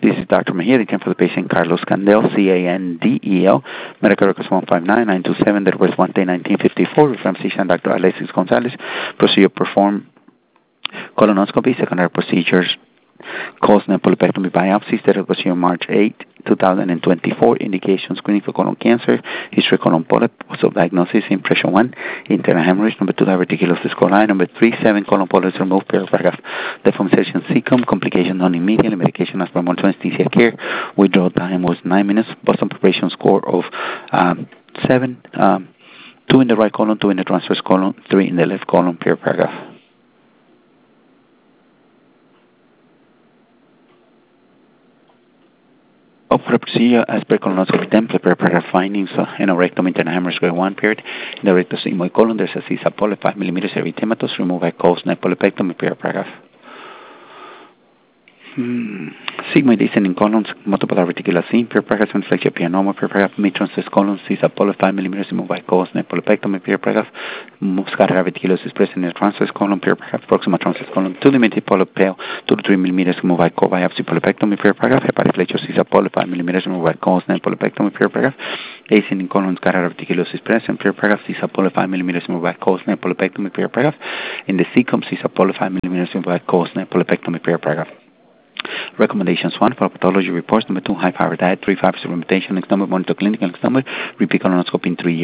This is Dr. Mejia, the attempt for the patient Carlos Candel, Candel, medical records 159-927, that was Wednesday, 1954, from physician Dr. Alexis Gonzalez. Procedure performed colonoscopy, secondary procedures, colon polypectomy biopsy, that was here March 8, 2024. Indication screening for colon cancer, history colon polyp, also diagnosis, impression 1, internal hemorrhage, number 2, diverticulosis coli, number 3, 7 colon polyps removed, paragraph, deformation cecum, complication non-immediate, medication as per monitoring anesthesia care, withdrawal time was 9 minutes, Boston preparation score of 7, 2 in the right colon, 2 in the transverse colon, 3 in the left colon, paragraph. For procedure as per colonoscopy template, paragraph findings, anorectum, internal hemorrhage grade 1 period. In the rectus sigmoid colon, there's a CISA polyp, 5 millimeters erythematous, removed by Cosnet polypectomy, paragraph. Sigmoid descending colons, multiple reticular scene, paragraph, flexure pianoma, paragraph, mid-transverse colon, CISA polyp, 5 millimeters, removed by Cosnet polypectomy, paragraph. Muscular reticulosis present in the transverse colon, paragraph, proximal transverse colon, 2 limited polyp pale, 2 to 3 millimeters, removed by co-biopsy polypectomy, paragraph. Hepatic flexure, CISA polyp, 5 millimeters, removed by Cosnet polypectomy, paragraph. Ascending colon, scatter reticulosis present, paragraph, CISA polyp, 5 millimeters, removed by Cosnet polypectomy, paragraph. In the cecum, CISA polyp, 5 millimeters, removed by Cosnet polypectomy, paragraph. Recommendations: 1, for pathology reports. Number 2, high power diet. 3, 5 supplementation. Next number, monitor clinical. Next number, repeat colonoscopy in 3 years.